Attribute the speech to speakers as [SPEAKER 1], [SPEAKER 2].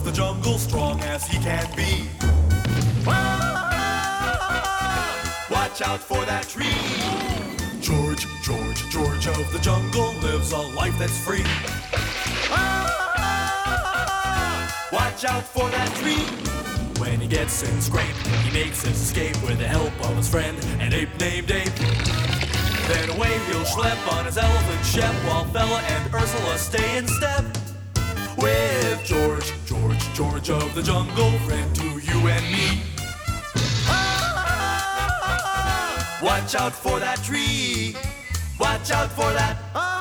[SPEAKER 1] the jungle, strong as he can be. Watch out for that tree. George, George, George of the jungle lives a life that's free. Watch out for that tree. When he gets in scrape, he makes his escape with the help of his friend, an ape named Ape. Then away he'll schlep on his elephant Shep, while Fella and Ursula stay in step with George, George, George of the jungle, friend to you and me. Watch out for that tree. Watch out for that.